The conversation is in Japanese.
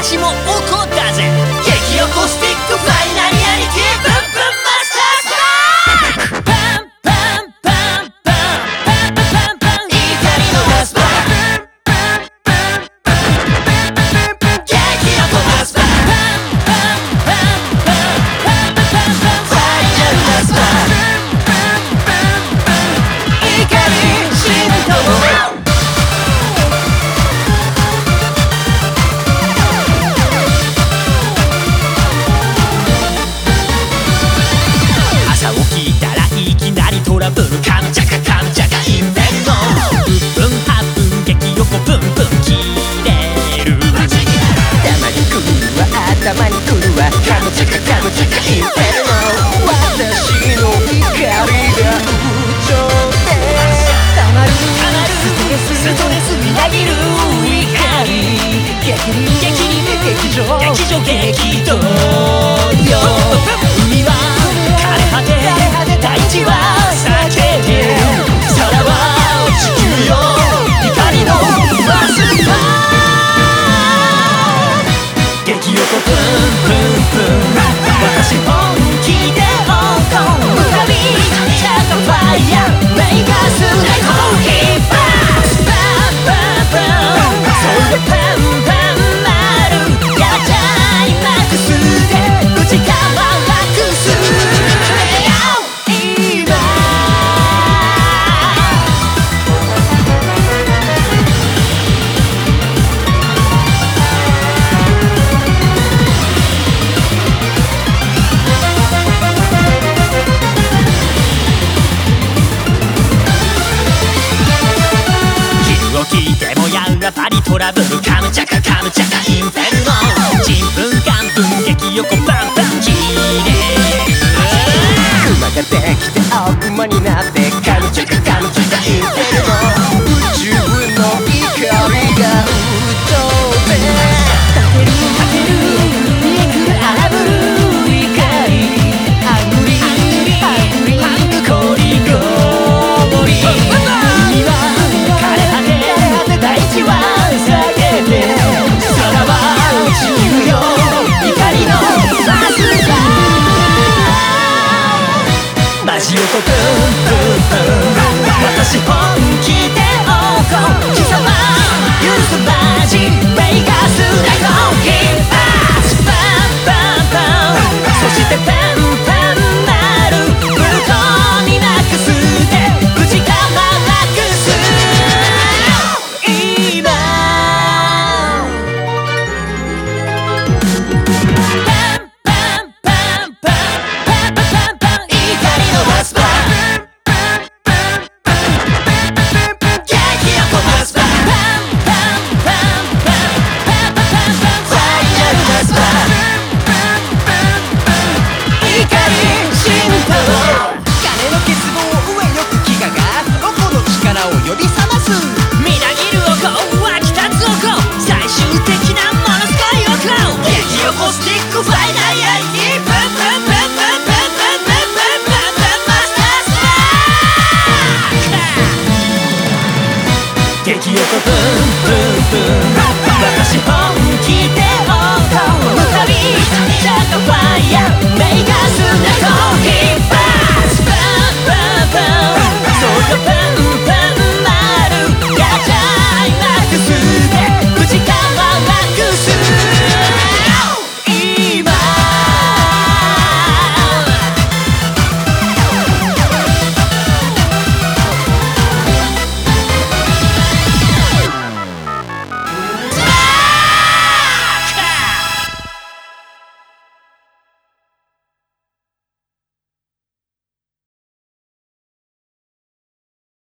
私も怒ったぜ。激おこスティックファイナリアリティブンブンマスタースパークパンパンパンパンパンパンパンパン怒りのマスパー激おこマスパーパンパンパンパンパンパンパンパンファイナルマスパー怒り浸透トラブルカムチャカカムチャカインフェルノ1分8分激横ブンブン切れるたまに来るわ頭に来るわカムチャカカムチャカインフェルノ私の怒りが空調でたまるストレスみなぎる怒り劇場激動よ海は枯れ果て大地は私本気で怒る歌びチャカファイヤーメイカースレコーヒーパスパンパンパンそれパンパン丸やっちゃいマックスで口からラックス今聞いてもやんらぱりトラブルカムチャカカムチャカインフェルノちんぷんかんぷん激横バンバン切れる熊ができて悪魔になってカムチャカカムチャカインフェルノ宇宙の怒りが宇宙で立てる見えくる荒ぶる怒りハングリーハングコリゴリ海は大地は下げて空は地球よ怒りのマスターマジ男ブンブンブン私本気で怒る貴様許すマジメイカースレコーヒーパスパンパンパンそしてパンパン丸向こうになくすで口からなくす激横ブンブンブン私本気で怒る歌びチャカファイヤーメイカース